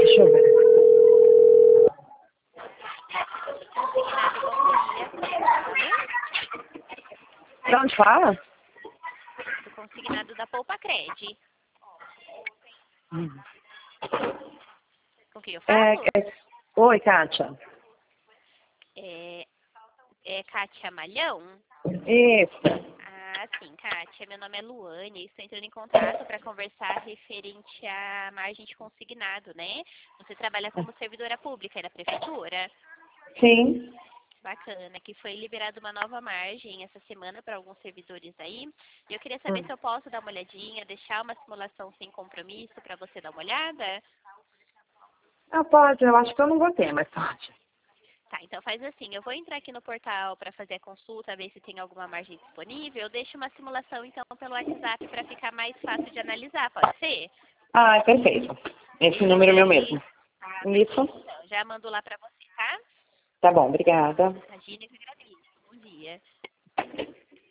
Deixa eu ver. Consignado, bom dia. Como é o nome? De onde fala? Do consignado da Poupa Cred. Com quem eu falo? Oi, Kátia. É Kátia Malhão? Isso. Ah, sim, Kátia. Meu nome é Luane e estou entrando em contato para conversar referente à margem de consignado, né? Você trabalha como servidora pública aí da prefeitura? Sim. Bacana, que foi liberada uma nova margem essa semana para alguns servidores aí. E eu queria saber se eu posso dar uma olhadinha, deixar uma simulação sem compromisso para você dar uma olhada. Ah, pode. Eu acho que eu não vou ter, mas pode. Tá, então faz assim, eu vou entrar aqui no portal para fazer a consulta, ver se tem alguma margem disponível. Eu deixo uma simulação então pelo WhatsApp para ficar mais fácil de analisar, pode ser? Ah, é perfeito. Esse número é meu mesmo. Isso. Então, já mando lá para você, tá? Tá bom, obrigada. Imagina que eu agradeço. Bom dia.